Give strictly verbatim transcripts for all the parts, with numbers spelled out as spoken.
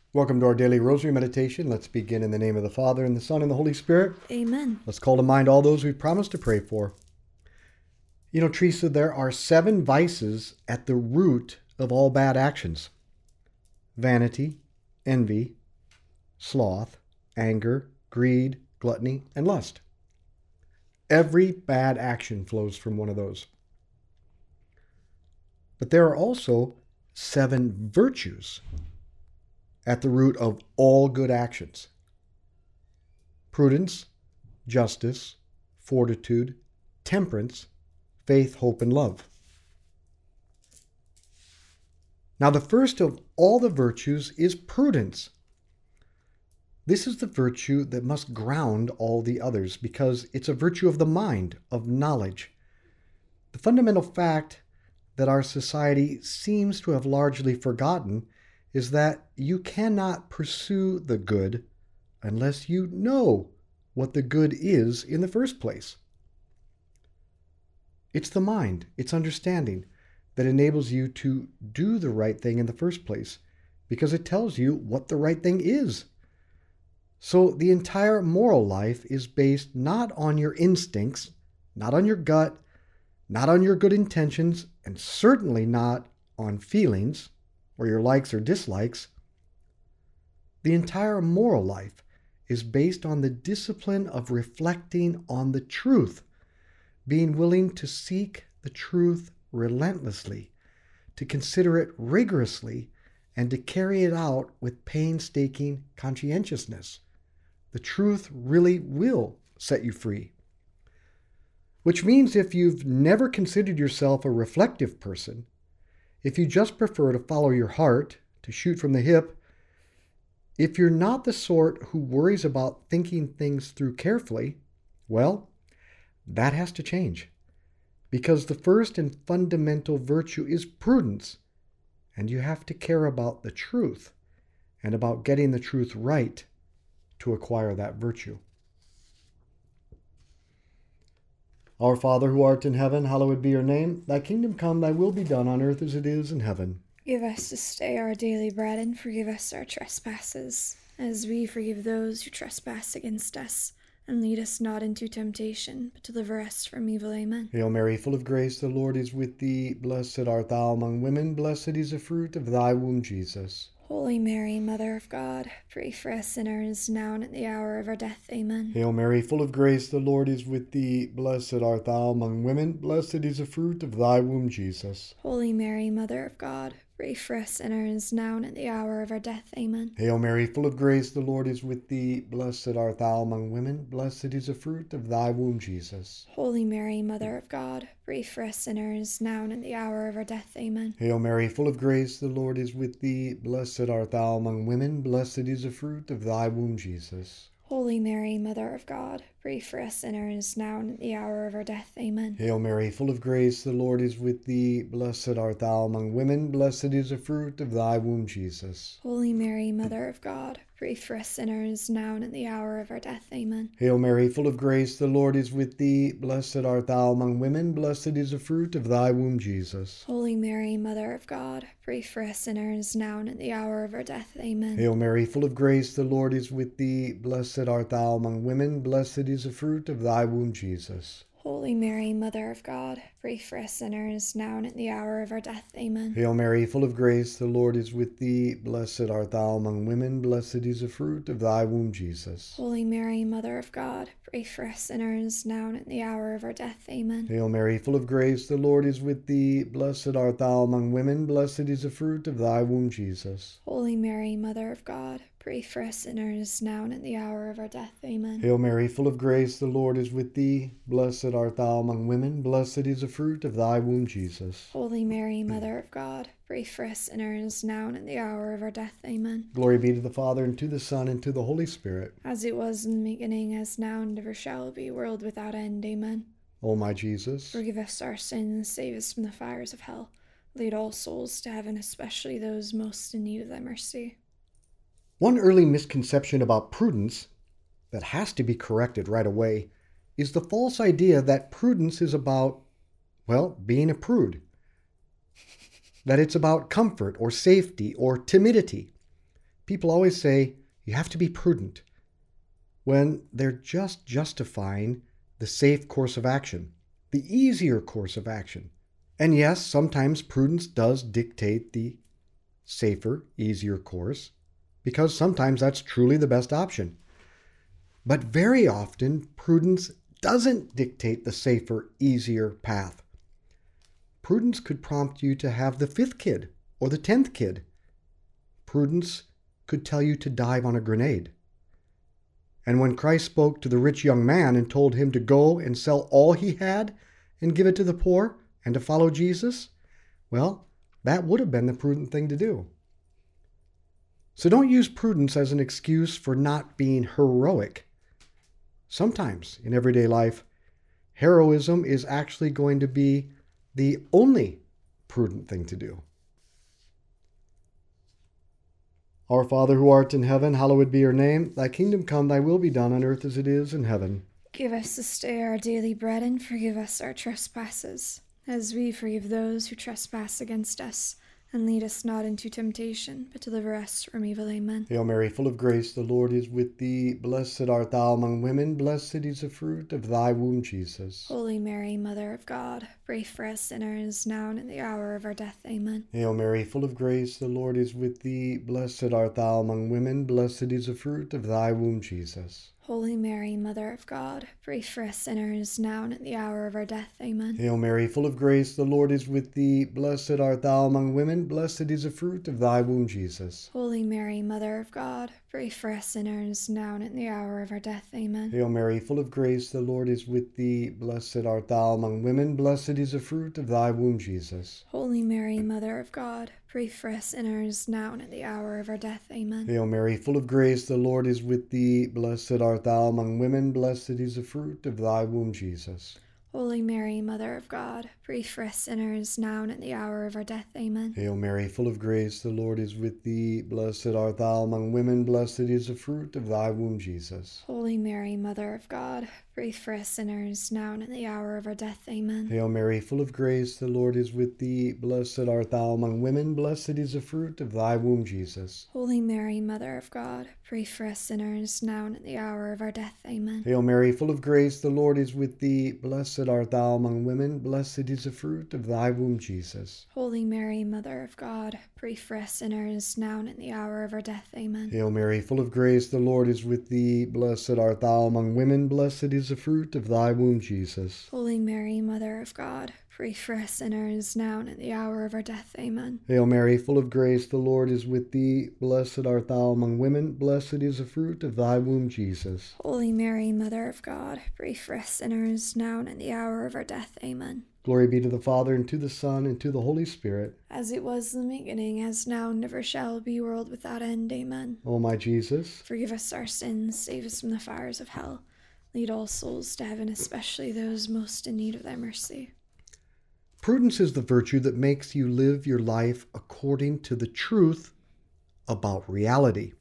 Welcome to our daily rosary meditation. Let's begin in the name of the Father, and the Son, and the Holy Spirit. Amen. Let's call to mind all those we promised to pray for. You know, Teresa, there are seven vices at the root of all bad actions: vanity, envy, sloth, anger, greed, gluttony, and lust. Every bad action flows from one of those. But there are also seven virtues at the root of all good actions: prudence, justice, fortitude, temperance, faith, hope, and love. Now, the first of all the virtues is prudence. This is the virtue that must ground all the others because it's a virtue of the mind, of knowledge. The fundamental fact that our society seems to have largely forgotten is that you cannot pursue the good unless you know what the good is in the first place. It's the mind, it's understanding, that enables you to do the right thing in the first place because it tells you what the right thing is. So the entire moral life is based not on your instincts, not on your gut, not on your good intentions, and certainly not on feelings or your likes or dislikes. The entire moral life is based on the discipline of reflecting on the truth, being willing to seek the truth relentlessly, to consider it rigorously, and to carry it out with painstaking conscientiousness. The truth really will set you free. Which means if you've never considered yourself a reflective person, if you just prefer to follow your heart, to shoot from the hip, if you're not the sort who worries about thinking things through carefully, well, that has to change. Because the first and fundamental virtue is prudence, and you have to care about the truth and about getting the truth right to acquire that virtue. Our Father, who art in heaven, hallowed be your name. Thy kingdom come, thy will be done on earth as it is in heaven. Give us this day our daily bread, and forgive us our trespasses, as we forgive those who trespass against us. And lead us not into temptation, but deliver us from evil. Amen. Hail Mary, full of grace, the Lord is with thee. Blessed art thou among women, blessed is the fruit of thy womb, Jesus. Holy Mary, Mother of God, pray for us sinners, now and at the hour of our death. Amen. Hail Mary, full of grace, the Lord is with thee. Blessed art thou among women, blessed is the fruit of thy womb, Jesus. Holy Mary, Mother of God, pray for us sinners, now and at the hour of our death. Amen. Hail Mary, full of grace, the Lord is with thee. Blessed art thou among women, blessed is the fruit of thy womb, Jesus. Holy Mary, Mother of God, pray for us sinners, now and at the hour of our death. Amen. Hail Mary, full of grace, the Lord is with thee. Blessed art thou among women, blessed is the fruit of thy womb, Jesus. Holy Mary, Mother of God, pray for us sinners, now and at the hour of our death. Amen. Hail Mary, full of grace, the Lord is with thee. Blessed art thou among women, blessed is the fruit of thy womb, Jesus. Holy Mary, Mother of God, pray for us sinners, now and at the hour of our death. Amen. Hail Mary, full of grace, the Lord is with thee. Blessed art thou among women, blessed is the fruit of thy womb, Jesus. Holy Mary, Mother of God, pray for us sinners, now and at the hour of our death. Amen. Hail Mary, full of grace, the Lord is with thee. Blessed art thou among women, blessed is the fruit of thy womb, Jesus. Holy Mary, Mother of God, pray for us sinners, now and at the hour of our death. Amen. Hail Mary, full of grace, the Lord is with thee. Blessed art thou among women, blessed is the fruit of thy womb, Jesus. Holy Mary, Mother of God, pray for us sinners, now and at the hour of our death. Amen. Hail Mary, full of grace, the Lord is with thee. Blessed art thou among women, blessed is the fruit of thy womb, Jesus. Holy Mary, Mother of God, pray for us sinners, now and at the hour of our death. Amen. Hail Mary, full of grace, the Lord is with thee. Blessed art thou among women, blessed is the fruit of thy womb, Jesus. Holy Mary, Mother of God, pray for us sinners, now and at the hour of our death. Amen. Glory be to the Father, and to the Son, and to the Holy Spirit. As it was in the beginning, as now, and ever shall be, world without end. Amen. O my Jesus, forgive us our sins, save us from the fires of hell. Lead all souls to heaven, especially those most in need of thy mercy. One early misconception about prudence that has to be corrected right away is the false idea that prudence is about, well, being a prude. That it's about comfort or safety or timidity. people always say you have to be prudent when they're just justifying the safe course of action, the easier course of action. And yes, sometimes prudence does dictate the safer, easier course, because sometimes that's truly the best option. But very often, prudence doesn't dictate the safer, easier path. Prudence could prompt you to have the fifth kid or the tenth kid. Prudence could tell you to dive on a grenade. And when Christ spoke to the rich young man and told him to go and sell all he had and give it to the poor and to follow Jesus, well, that would have been the prudent thing to do. So don't use prudence as an excuse for not being heroic. Sometimes in everyday life, heroism is actually going to be the only prudent thing to do. Our Father who art in heaven, hallowed be your name. Thy kingdom come, thy will be done on earth as it is in heaven. Give us this day our daily bread, and forgive us our trespasses, as we forgive those who trespass against us. And lead us not into temptation, but deliver us from evil. Amen. Hail Mary, full of grace, the Lord is with thee. Blessed art thou among women, blessed is the fruit of thy womb, Jesus. Holy Mary, Mother of God, pray for us sinners, now and at the hour of our death. Amen. Hail Mary, full of grace, the Lord is with thee. Blessed art thou among women, blessed is the fruit of thy womb, Jesus. Holy Mary, Mother of God, pray for us sinners, now and at the hour of our death. Amen. Hail Mary, full of grace, the Lord is with thee. Blessed art thou among women, blessed is the fruit of thy womb, Jesus. Holy Mary, Mother of God, pray for us sinners, now and at the hour of our death. Amen. Hail Mary, full of grace, the Lord is with thee. Blessed art thou among women, blessed is the fruit of thy womb, Jesus. Holy Mary, Mother of God, pray for us sinners, now and at the hour of our death. Amen. Hail Mary, full of grace, the Lord is with thee. Blessed art thou among women, blessed is the fruit of thy womb, Jesus. Holy Mary, Mother of God, pray for us sinners, now and at the hour of our death. Amen. Hail Mary, full of grace, the Lord is with thee. Blessed art thou among women, blessed is the fruit of thy womb, Jesus. Holy Mary, Mother of God, pray for us sinners, now and at the hour of our death. Amen. Hail Mary, full of grace, the Lord is with thee. Blessed art thou among women, blessed is the fruit of thy womb, Jesus. Holy Mary, Mother of God, pray for us sinners, now and at the hour of our death. Amen. Hail Mary, full of grace, the Lord is with thee. Blessed art thou among women, blessed is the fruit of thy womb, Jesus. Holy Mary, Mother of God, pray for us sinners, now and at the hour of our death. Amen. Hail Mary, full of grace, the Lord is with thee. Blessed art thou among women, blessed is the fruit of thy womb, Jesus. Holy Mary, Mother of God, pray for us sinners, now and at the hour of our death. Amen. Hail Mary, full of grace, the Lord is with thee. Blessed art thou among women, blessed is the fruit of thy womb, Jesus. Holy Mary, Mother of God, pray for us sinners, now and at the hour of our death. Amen. Glory be to the Father, and to the Son, and to the Holy Spirit. As it was in the beginning, as now, and ever shall be, world without end. Amen. O my Jesus, forgive us our sins, save us from the fires of hell. Lead all souls to heaven, especially those most in need of thy mercy. Prudence is the virtue that makes you live your life according to the truth about reality.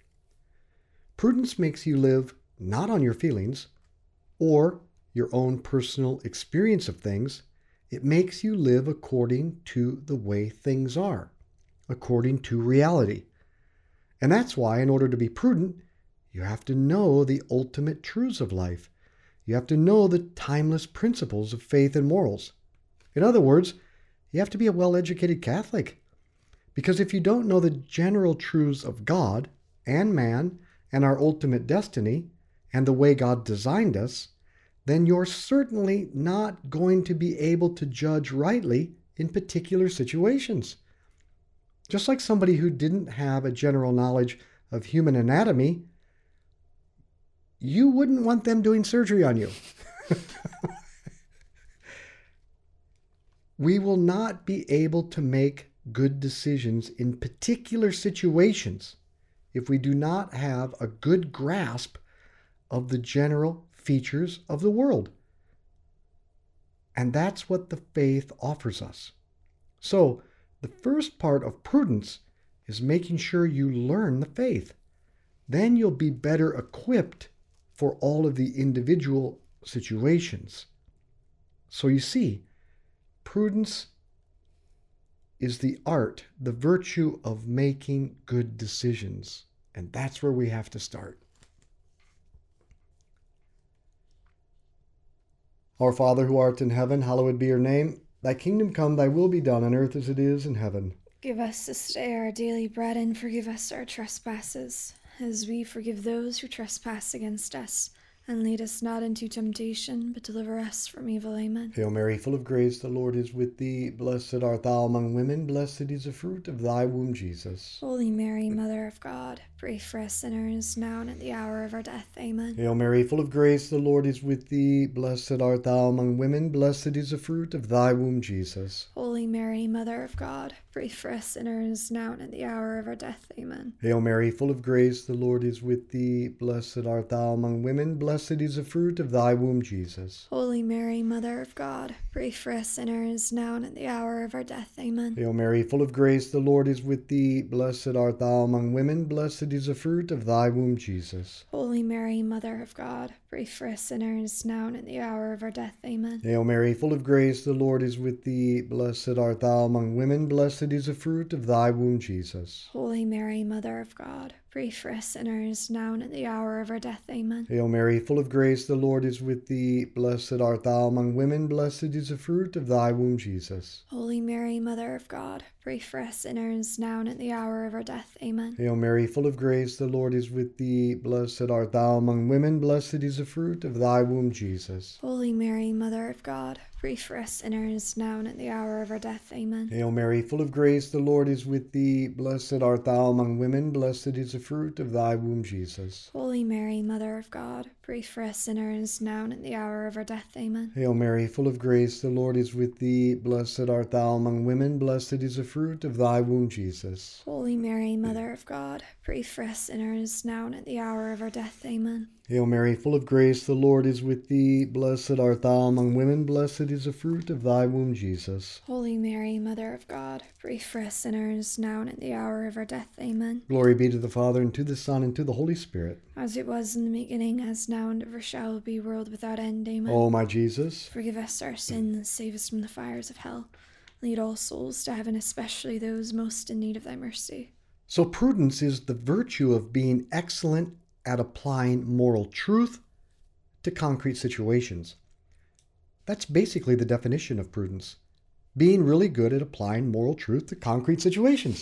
Prudence makes you live not on your feelings or your own personal experience of things. It makes you live according to the way things are, according to reality. And that's why, in order to be prudent, you have to know the ultimate truths of life. You have to know the timeless principles of faith and morals. In other words, you have to be a well-educated Catholic. Because if you don't know the general truths of God and man and our ultimate destiny and the way God designed us, then you're certainly not going to be able to judge rightly in particular situations. Just like somebody who didn't have a general knowledge of human anatomy, you wouldn't want them doing surgery on you. We will not be able to make good decisions in particular situations if we do not have a good grasp of the general features of the world. And that's what the faith offers us. So, the first part of prudence is making sure you learn the faith. Then you'll be better equipped for all of the individual situations. So you see, prudence is the art, the virtue of making good decisions And that's where we have to start. Our Father who art in heaven, hallowed be your name. Thy kingdom come, thy will be done on earth as it is in heaven. Give us this day our daily bread, and forgive us our trespasses, as we forgive those who trespass against us. And lead us not into temptation, but deliver us from evil. Amen. Hail Mary, full of grace, the Lord is with thee. Blessed art thou among women, blessed is the fruit of thy womb, Jesus. Holy Mary, Mother of God, pray for us sinners, now and at the hour of our death. Amen. Hail Mary, full of grace, the Lord is with thee. Blessed art thou among women, blessed is the fruit of thy womb, Jesus. Holy Mary, Mother of God, pray for us sinners, now and at the hour of our death. Amen. Hail Mary, full of grace, the Lord is with thee. Blessed art thou among women, blessed is the fruit of thy womb, Jesus. Holy Mary, Mother of God, pray for us sinners, now and at the hour of our death. Amen. Hail Mary, full of grace, the Lord is with thee. Blessed art thou among women, blessed is the fruit of thy womb, Jesus. Holy Mary, Mother of God, pray for us sinners, now and at the hour of our death. Amen. Hail Mary, full of grace, the Lord is with thee. Blessed art thou among women, blessed is the fruit of thy womb, Jesus. Holy Mary, Mother of God, pray for us sinners, now and at the hour of our death. Amen. Hail Mary, full of grace, the Lord is with thee. Blessed art thou among women, blessed is the fruit of thy womb, Jesus. Holy Mary, Mother of God, pray for us sinners, now and at the hour of our death. Amen. Hail Mary, full of grace, the Lord is with thee. Blessed art thou among women, blessed is the fruit of thy womb, Jesus. Holy Mary, Mother of God, pray for us sinners, now and at the hour of our death. Amen. Hail Mary, full of grace, the Lord is with thee. Blessed art thou among women, blessed is the fruit of thy womb, Jesus. Holy Mary, Mother of God, pray for us sinners, now and at the hour of our death. Amen. Hail Mary, full of grace, the Lord is with thee. Blessed art thou among women, blessed is the fruit of thy womb, Jesus. Holy Mary, Mother of God, pray for us sinners, now and at the hour of our death. Amen. Hail Mary, full of grace, the Lord is with thee. Blessed art thou among women, blessed is the fruit of thy womb, Jesus. Holy Mary, Mother of God, pray for us sinners, now and at the hour of our death. Amen. Glory be to the Father, and to the Son, and to the Holy Spirit. As it was in the beginning, as now, and ever shall be, world without end. Amen. O my Jesus, forgive us our sins, save us from the fires of hell. Lead all souls to heaven, especially those most in need of thy mercy. So prudence is the virtue of being excellent at applying moral truth to concrete situations. That's basically the definition of prudence. Being really good at applying moral truth to concrete situations.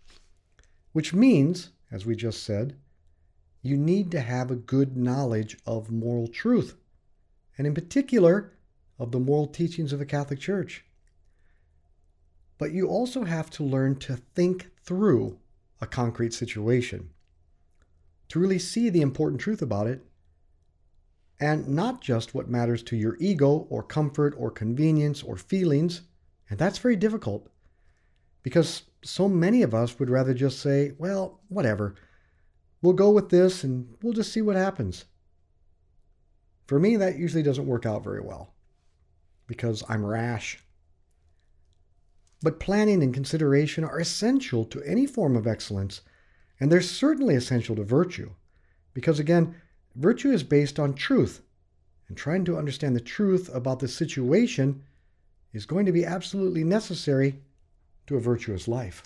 Which means, as we just said, you need to have a good knowledge of moral truth, and in particular, of the moral teachings of the Catholic Church. But you also have to learn to think through a concrete situation, to really see the important truth about it, and not just what matters to your ego or comfort or convenience or feelings. And that's very difficult, because so many of us would rather just say, well, whatever, we'll go with this and we'll just see what happens. For me, that usually doesn't work out very well, because I'm rash. But planning and consideration are essential to any form of excellence, and they're certainly essential to virtue, because again, virtue is based on truth, and trying to understand the truth about the situation is going to be absolutely necessary to a virtuous life.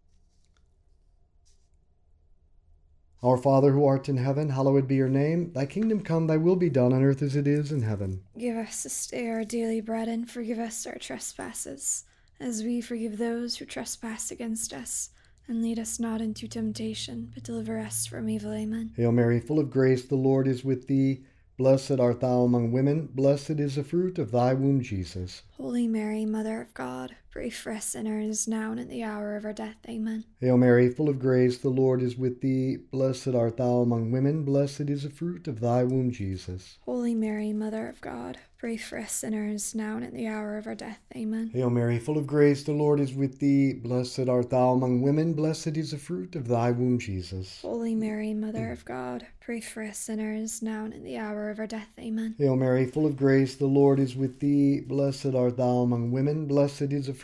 Our Father who art in heaven, hallowed be your name. Thy kingdom come, thy will be done on earth as it is in heaven. Give us this day our daily bread, and forgive us our trespasses, as we forgive those who trespass against us. And lead us not into temptation, but deliver us from evil. Amen. Hail Mary, full of grace, the Lord is with thee. Blessed art thou among women, blessed is the fruit of thy womb, Jesus. Holy Mary, Mother of God, pray for us sinners, now and at the hour of our death. Amen. Hail Mary, full of grace, the Lord is with thee. Blessed art thou among women, blessed is the fruit of thy womb, Jesus. Holy Mary, Mother of God, pray for us sinners, now and at the hour of our death. Amen. Hail Mary, full of grace, the Lord is with thee. Blessed art thou among women, blessed is the fruit of thy womb, Jesus. Holy Mary, Mother of God, pray for us sinners, now and at the hour of our death. Amen. Hail Mary, full of grace, the Lord is with thee. Blessed art thou among women, blessed is the fruit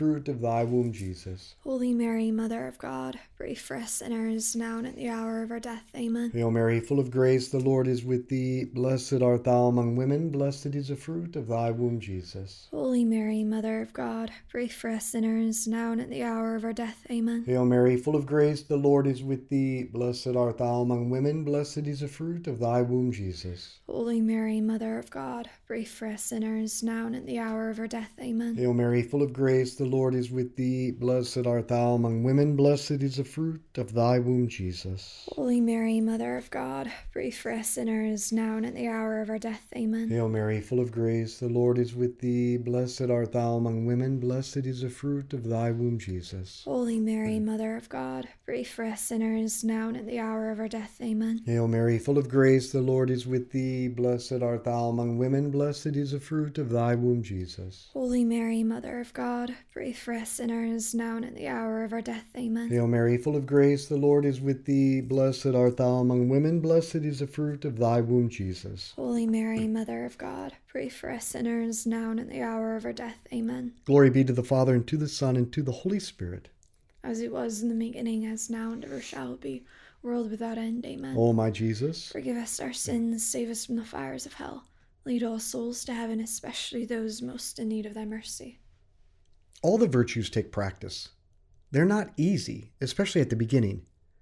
fruit of thy womb, Jesus. Holy Mary, Mother of God, pray for us sinners, now and at the hour of our death. Amen. Hail Mary, full of grace, the Lord is with thee. Blessed art thou among women, blessed is the fruit of thy womb, Jesus. Holy Mary, Mother of God, pray for us sinners, now and at the hour of our death. Amen. Hail Mary, full of grace, the Lord is with thee. Blessed art thou among women, blessed is the fruit of thy womb, Jesus. Holy Mary, Mother of God, pray for us sinners, now and at the hour of our death. Amen. Hail Mary, full of grace, the Lord is with thee. Blessed art thou among women, blessed is the fruit of thy womb, Jesus. Holy Mary, Mother of God, pray for us sinners, now and at the hour of our death. Amen. Hail Mary, full of grace, the Lord is with thee. Blessed art thou among women, blessed is the fruit of thy womb, Jesus. Holy Mary, Mother of God, pray for us sinners, now and at the hour of our death. Amen. Hail Mary, full of grace, the Lord is with thee. Blessed art thou among women, blessed is the fruit of thy womb, Jesus. Holy Mary, Mother of God, pray for us sinners, now and at the hour of our death. Amen. Hail Mary, full of grace, the Lord is with thee. Blessed art thou among women, blessed is the fruit of thy womb, Jesus. Holy Mary, Mother of God, pray for us sinners, now and at the hour of our death. Amen. Glory be to the Father, and to the Son, and to the Holy Spirit. As it was in the beginning, as now, and ever shall be, world without end. Amen. O my Jesus, forgive us our sins, save us from the fires of hell. Lead all souls to heaven, especially those most in need of thy mercy. all the virtues take practice. They're not easy, especially at the beginning.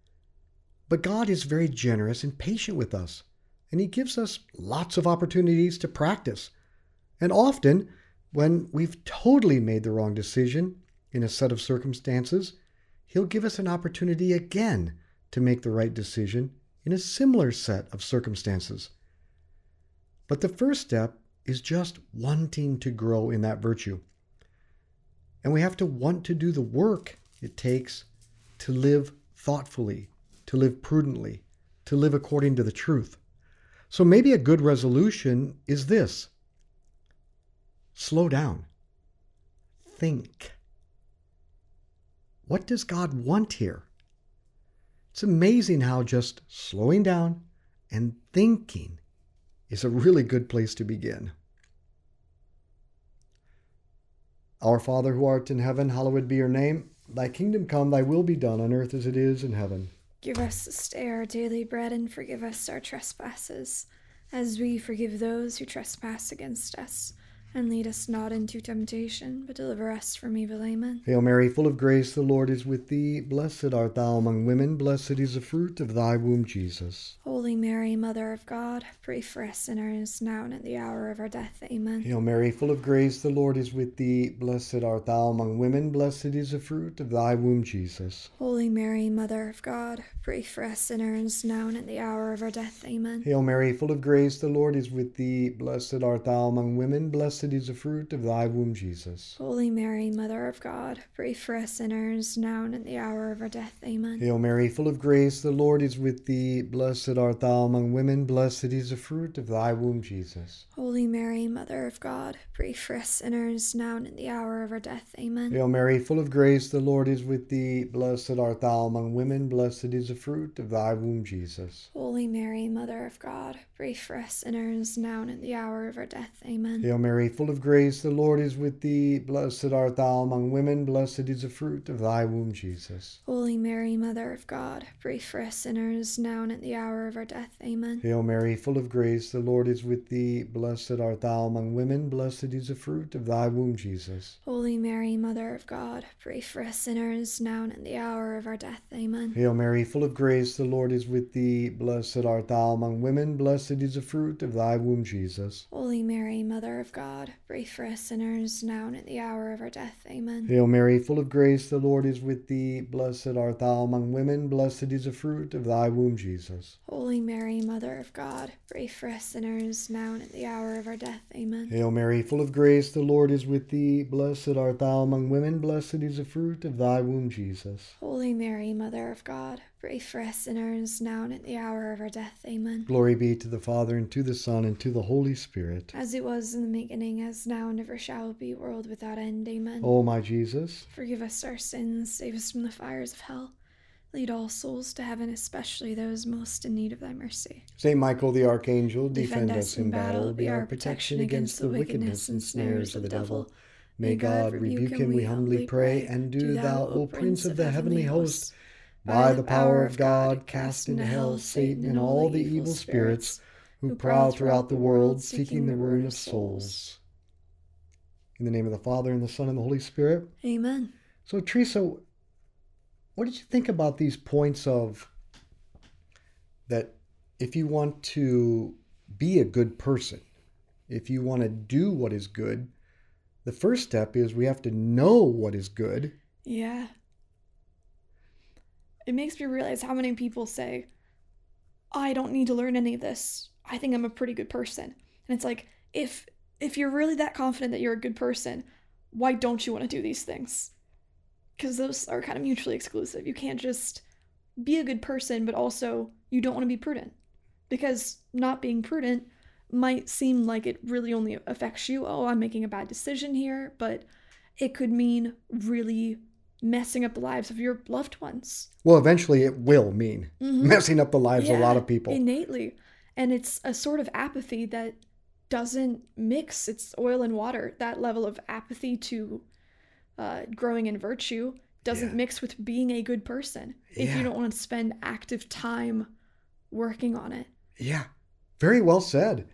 But God is very generous and patient with us, and He gives us lots of opportunities to practice. And often, when we've totally made the wrong decision in a set of circumstances, He'll give us an opportunity again to make the right decision in a similar set of circumstances. But the first step is just wanting to grow in that virtue. And we have to want to do the work it takes to live thoughtfully, to live prudently, to live according to the truth. So maybe a good resolution is this: slow down. Think. What does God want here? It's amazing how just slowing down and thinking is a really good place to begin. Our Father who art in heaven, hallowed be your name. Thy kingdom come, thy will be done on earth as it is in heaven. Give us this day our daily bread, and forgive us our trespasses, as we forgive those who trespass against us. And lead us not into temptation, but deliver us from evil. Amen. Hail Mary, full of grace, the Lord is with thee. Blessed art thou among women, blessed is the fruit of thy womb, Jesus. Holy Mary, Mother of God, pray for us sinners, now and at the hour of our death. Amen. Hail Mary, full of grace, the Lord is with thee. Blessed art thou among women, blessed is the fruit of thy womb, Jesus. Holy Mary, Mother of God, pray for us sinners, now and at the hour of our death. Amen. Hail Mary, full of grace, the Lord is with thee. Blessed art thou among women, blessed is the fruit of thy womb, Jesus. Holy Mary, Mother of God, pray for us sinners, now and at the hour of our death. Amen. Hail Mary, full of grace, the Lord is with thee. Blessed art thou among women, blessed is the fruit of thy womb, Jesus. Holy Mary, Mother of God, pray for us sinners, now and at the hour of our death. Amen. Hail Mary, full of grace, the Lord is with thee. Blessed art thou among women, blessed is the fruit of thy womb, Jesus. Holy Mary, Mother of God, pray for us sinners, now and at the hour of our death. Amen. Hail Mary, full of grace, the Lord is with thee. Blessed art thou among women, blessed is the fruit of thy womb, Jesus. Holy Mary, Mother of God, pray for us sinners, now and at the hour of our death. Amen. Hail Mary, full of grace, the Lord is with thee. Blessed art thou among women, blessed is the fruit of thy womb, Jesus. Holy Mary, Mother of God, pray for us sinners, now and at the hour of our death. Amen. Hail Mary, full of grace, the Lord is with thee. Blessed art thou among women, blessed is the fruit of thy womb, Jesus. Holy Mary, Mother of God, pray for us sinners, now and at the hour of our death. Amen. Hail Mary, full of grace, the Lord is with thee. Blessed art thou among women, blessed is the fruit of thy womb, Jesus. Holy Mary, Mother of God, pray for us sinners, now and at the hour of our death. Amen. Hail Mary, full of grace, the Lord is with thee. Blessed art thou among women, blessed is the fruit of thy womb, Jesus. Holy Mary, Mother of God, pray for us sinners, now and at the hour of our death. Amen. Glory be to the Father, and to the Son, and to the Holy Spirit. As it was in the beginning, as now, and ever shall be, world without end. Amen. O my Jesus, forgive us our sins, save us from the fires of hell. Lead all souls to heaven, especially those most in need of thy mercy. Saint Michael the Archangel, Defend us in battle, be our protection against the wickedness and snares of the devil. May God rebuke him, we humbly pray. And do thou, O Prince of the heavenly host, by the power of God, cast into hell Satan and all the evil spirits who prowl throughout the world, seeking the ruin of souls. In the name of the Father, and the Son, and the Holy Spirit. Amen. So, Teresa, what did you think about these points of that if you want to be a good person, if you want to do what is good, the first step is we have to know what is good. Yeah. It makes me realize how many people say, I don't need to learn any of this. I think I'm a pretty good person. And it's like, if if you're really that confident that you're a good person, why don't you want to do these things? Because those are kind of mutually exclusive. You can't just be a good person, but also you don't want to be prudent. Because not being prudent might seem like it really only affects you. Oh, I'm making a bad decision here. But it could mean really messing up the lives of your loved ones. Well, eventually it will mean mm-hmm. messing up the lives yeah, of a lot of people. Innately. And it's a sort of apathy that doesn't mix. It's oil and water. That level of apathy to uh, growing in virtue doesn't yeah. mix with being a good person if yeah. you don't want to spend active time working on it. Yeah, very well said.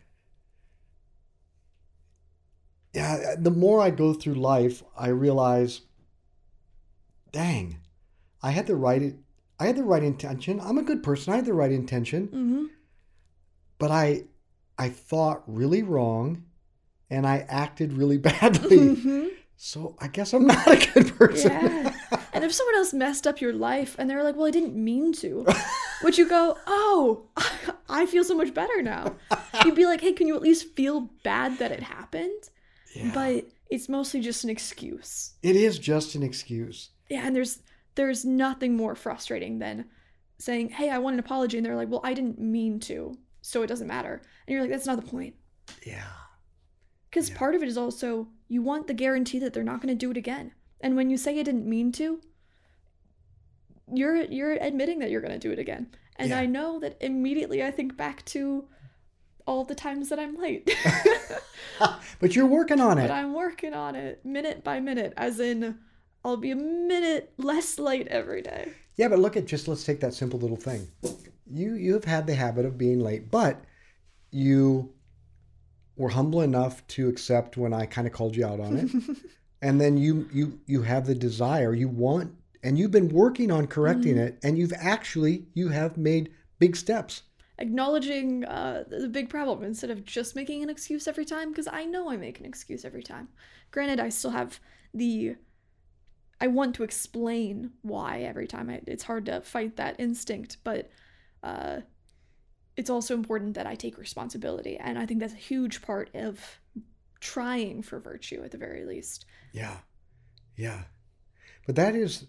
Yeah, the more I go through life, I realize, dang, I had the right, I had the right intention. I'm a good person. I had the right intention, mm-hmm. but I, I thought really wrong, and I acted really badly. Mm-hmm. So I guess I'm not a good person. Yeah. And if someone else messed up your life and they're like, well, I didn't mean to, would you go, oh, I feel so much better now? You'd be like, hey, can you at least feel bad that it happened? Yeah. But it's mostly just an excuse. It is just an excuse. Yeah, and there's there's nothing more frustrating than saying, hey, I want an apology. And they're like, well, I didn't mean to, so it doesn't matter. And you're like, that's not the point. Yeah. Because yeah. part of it is also, you want the guarantee that they're not going to do it again. And when you say you didn't mean to, you're you're admitting that you're going to do it again. And yeah. I know that immediately I think back to all the times that I'm late. But you're working on it. But I'm working on it minute by minute, as in I'll be a minute less late every day. Yeah, but look at, just let's take that simple little thing. You you have had the habit of being late, but you were humble enough to accept when I kind of called you out on it. And then you you you have the desire, you want, and you've been working on correcting mm-hmm. it, and you've actually, you have made big steps. Acknowledging uh, the big problem instead of just making an excuse every time, because I know I make an excuse every time. Granted, I still have the, I want to explain why every time. I, it's hard to fight that instinct, but uh, it's also important that I take responsibility. And I think that's a huge part of trying for virtue at the very least. Yeah. Yeah. But that is,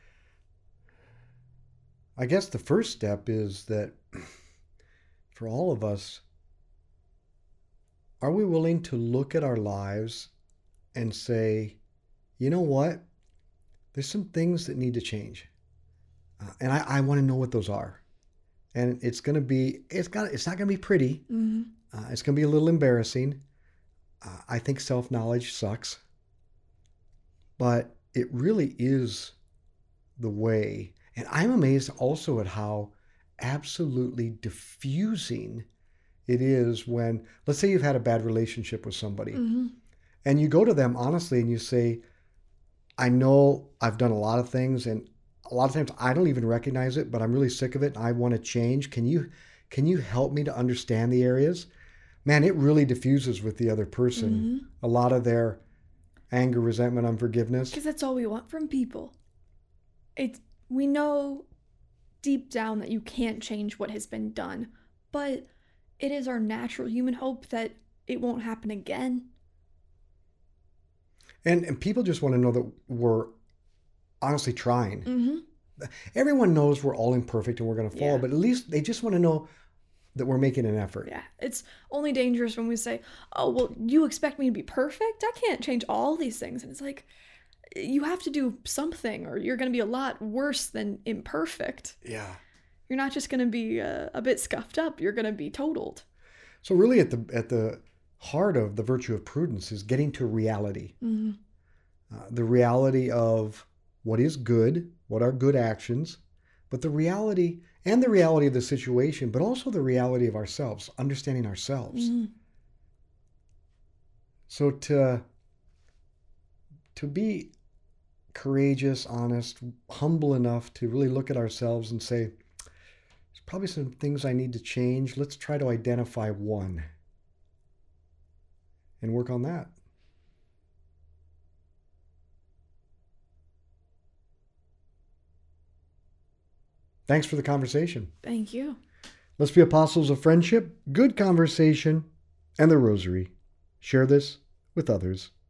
I guess the first step is that for all of us, are we willing to look at our lives and say, you know what? There's some things that need to change. Uh, and I, I want to know what those are. And it's going to be, it's got, it's not going to be pretty. Mm-hmm. Uh, it's going to be a little embarrassing. Uh, I think self-knowledge sucks. But it really is the way. And I'm amazed also at how absolutely diffusing it is when, let's say you've had a bad relationship with somebody, mm-hmm. and you go to them honestly and you say, I know I've done a lot of things, and a lot of times I don't even recognize it, but I'm really sick of it and I want to change. Can you, can you help me to understand the areas? Man, it really diffuses with the other person. Mm-hmm. A lot of their anger, resentment, unforgiveness. Because that's all we want from people. It's, we know deep down that you can't change what has been done, but it is our natural human hope that it won't happen again. And and people just want to know that we're honestly trying. Mm-hmm. Everyone knows we're all imperfect and we're going to fall, yeah. but at least they just want to know that we're making an effort. Yeah, it's only dangerous when we say, oh, well, you expect me to be perfect? I can't change all these things. And it's like, you have to do something or you're going to be a lot worse than imperfect. Yeah. You're not just going to be uh, a bit scuffed up. You're going to be totaled. So really at the at the heart of the virtue of prudence is getting to reality. Mm-hmm. uh, the reality of what is good, what are good actions, but the reality and the reality of the situation, but also the reality of ourselves, understanding ourselves. Mm-hmm. So to, to be courageous, honest, humble enough to really look at ourselves and say, there's probably some things I need to change. Let's try to identify one and work on that. Thanks for the conversation. Thank you. Let's be apostles of friendship, good conversation, and the rosary. Share this with others.